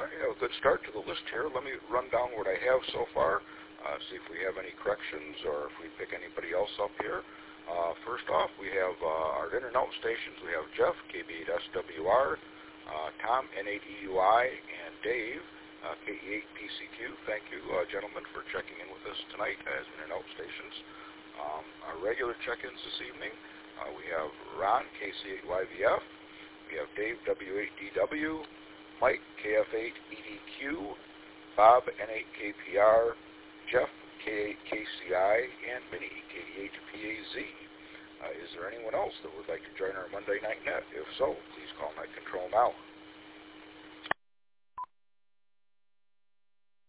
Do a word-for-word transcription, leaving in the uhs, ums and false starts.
right, we have a good start to the list here. Let me run down what I have so far, uh, see if we have any corrections or if we pick anybody else up here. Uh, first off, we have uh, our in-and-out stations. We have Jeff, K B eight S W R, uh, Tom, N eight E U I, and Dave, uh, K E eight P C Q. Thank you, uh, gentlemen, for checking in with us tonight as in-and-out stations. Um, our regular check-ins this evening, uh, we have Ron, K C eight Y V F. We have Dave, W eight D W, Mike, K F eight E D Q, Bob, N eight K P R, Jeff, K eight K C I, and Minnie, K D eight P A Z. Uh, is there anyone else that would like to join our Monday Night Net? If so, please call Net Control now.